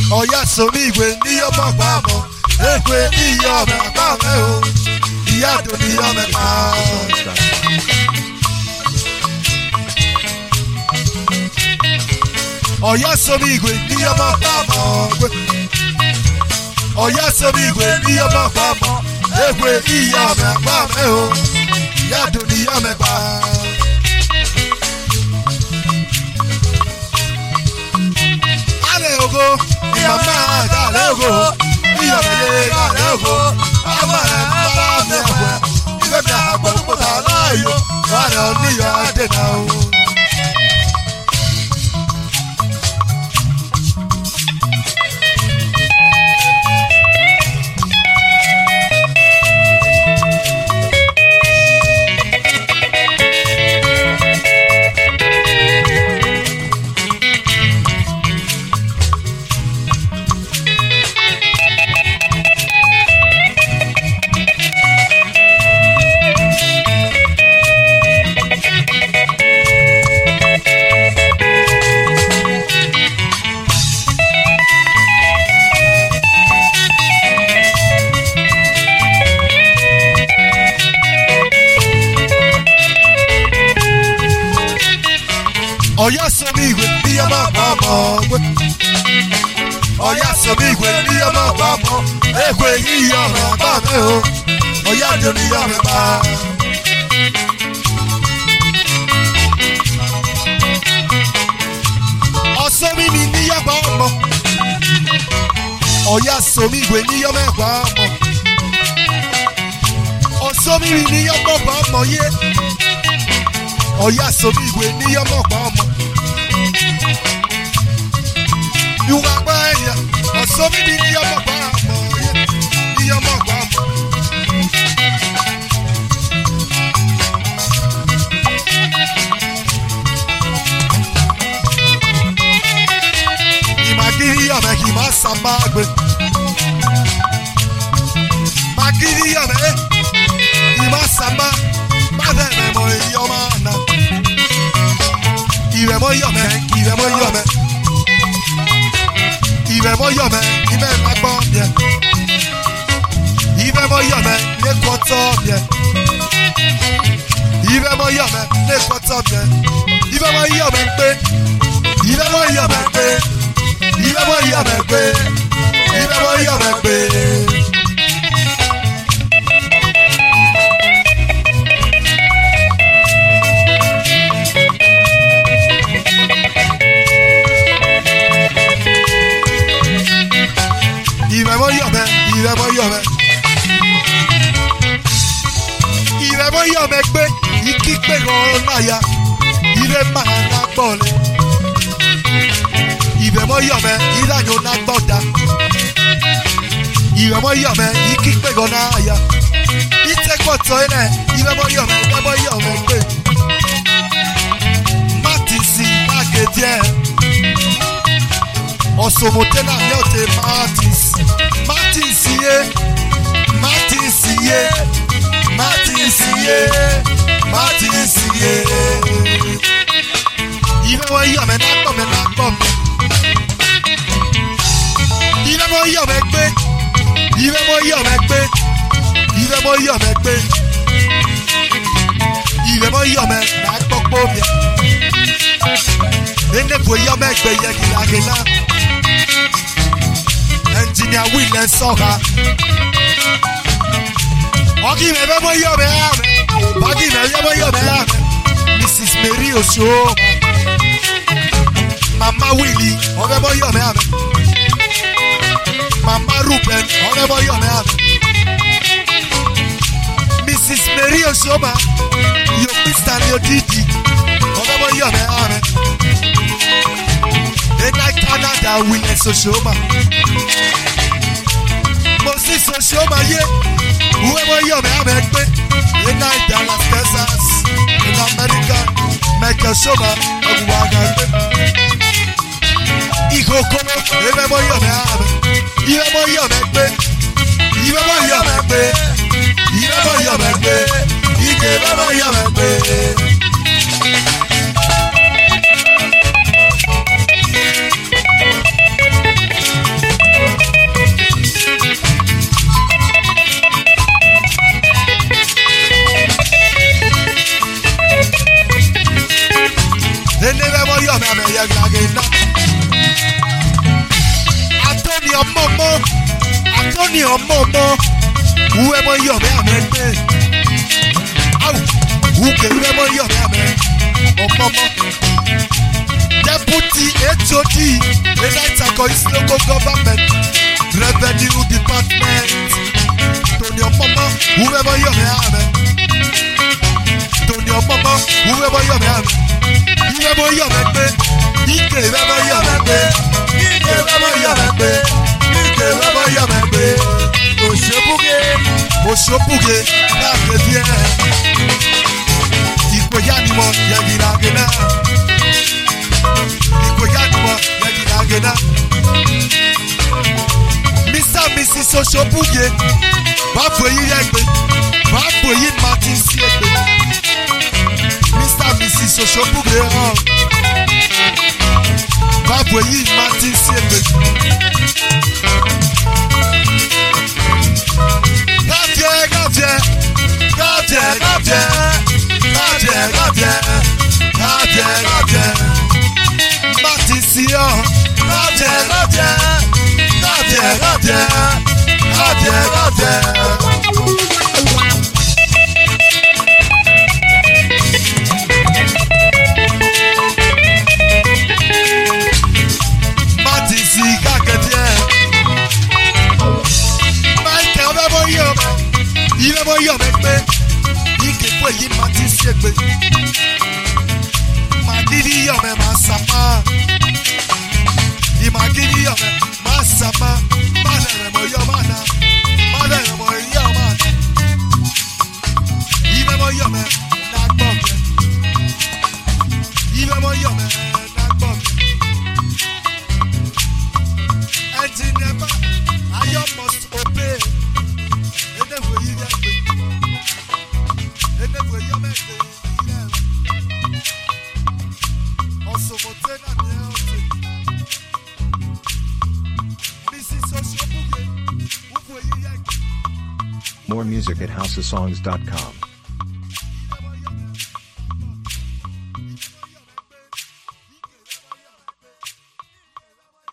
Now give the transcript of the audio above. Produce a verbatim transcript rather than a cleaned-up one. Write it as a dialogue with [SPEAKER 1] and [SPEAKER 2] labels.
[SPEAKER 1] Oya somi igwe ni yo mo pa mo. Ekwe ni yo me pa me o. Iya do ni yo me pa. Oya somi igwe ni yo mo pa mo. Oya somi igwe ni yo mo pa mo. Ekwe ni yo me pa me o. Iya do ni yo me pa. Ogo, mama gale ogo, iya mele gale ogo, amara mara me agwe, ibe mi agwe lupo ta layo, wale oni yo ade na o. Oya somi igwe ni yo mo pa mo. Oya somi igwe ni yo mo pa mo. Ekwe yi yo me pa me o. Oya do ni yo me pa. Osomi mi ni yo pa mo. Oya somi igwe ni yo me pa mo. Osomi mi ni yo mo pa mo ye. Oya somi igwe ni yo mo pa mo. You are by ya. Osomi mi ni yo mo pa mo ye. Ni yo mo pa mo. Imagiri yo me ki ma samba gbe. Magiri yo me ki ma samba. Mother me mo yo mana. Ibe mo yo me, ibe mo yo me. Ibe mo yo me, ibe ma gbo bien. Ibe mo yo me, le koto bien. Ibe mo yo me, le koto bien. Ibe mo yo me pe. Ibe mo yo me pe. Ibe mo yo me pe. Ibe mo yo me pe. Ibe mo yo me, ibe mo yo me. Ibe mo yo me pe, iki pe gon laya. Ibe ma na gbole. Ibe mo yo me, ira yo na gboda. Ibe mo yo me, iki pe gon laya. Ite kwoto ene, ibe mo yo me, ibe mo yo me pe. Matisi magedie. Osomotena yote Martis. Martis ye. Martis ye. Martis ye. Martis ye. Ibe mo yo me na me na me. Ibe mo yo me pe. Ibe mo yo me pe. Ibe mo yo me pe. Ibe mo yo me na popo mi. Ene bo yo me pe ye gila gila. Engineer Will and Soha. Ogi me be mo yo me ame. Ogi me yo mo yo me ame. Missus Mary Osho. Mama Willie, oge mo yo me ame. Mama Ruben, oge mo yo me ame. Missus Mary Osho ma. Yo Mister Yo Didi, oge mo yo me ame. And I Canada Will and Soshoma. Moses Soshoma ye. Whoever you may have met. In Dallas, Texas. In America. Michael Shoma. Of Wagan. Iko Komo. Whoever you may have. Whoever you may met. Whoever you may met. Whoever you may met. Whoever you may met. ọmọ mọ́ àtọ́ni ọmọ mọ́ wúwẹ́ mọ́ yọ̀ mẹ́ àmẹ́ gbé áwù wúkẹ́ wúwẹ́ mọ́ yọ̀ mẹ́ àmẹ́ ọmọ mọ́ deputy H O D Enaitako East Local Government Revenue Department tòní ọmọ mọ́ wúwẹ́ mọ́ yọ̀ mẹ́ àmẹ́ tòní ọmọ mọ́ wúwẹ́ mọ́ yọ̀ mẹ́ àmẹ́ wúwẹ́ mọ́ yọ̀ mẹ́ gbé ike wúwẹ́ mọ́ yọ̀ mẹ́ gbé ike wúwẹ́ mọ́ yọ̀ mẹ́ gbé ike wúwẹ́ mọ́ yọ̀ mẹ́ gbé òṣèbúge òṣèbúge láàbẹ̀ díẹ̀ ìpèyà ni mo yẹ gíga gẹ́nà ìpèyà ni mo yẹ gíga gẹ́nà Mister and Missus Òṣèbúge báwo èyí yẹ gbé báwo èyí Martin sí ẹgbẹ́ Mister and Missus Òṣèbúge hàn báwo èyí Martin sí ẹgbẹ́. Gàdìẹ gàdìẹ gàdìẹ gàdìẹ gàdìẹ gàdìẹ gàdìẹ gàdìẹ Martin sí ọ gàdìẹ gàdìẹ gàdìẹ gàdìẹ gàdìẹ gàdìẹ. Martin sí gàgẹ̀dìẹ. Michael ọbẹ̀ bọ̀ yọ̀ mẹ́ ìbẹ̀ bọ̀ yọ̀ mẹ́ pé ike fún èyí Martin sí ẹgbẹ́. Màdìrí yọ̀ mẹ́ máa sàmá. Ìmàgírí yọ̀ mẹ́ máa sàmá. Má lẹ̀rẹ̀ mọ̀ yọ̀ máa nà. Má lẹ̀rẹ̀ mọ̀ yọ̀ máa nà. Ìbẹ̀ bọ̀ yọ̀ mẹ́ nà gbọ̀ mẹ́. Ìbẹ̀ bọ̀ yọ̀ mẹ́ nà gbọ̀ mẹ́. Never, I must obey. And then we hear that. And then we hear that. Also, for ten and Missus Òṣèbúge.
[SPEAKER 2] More music at house of songs dot com.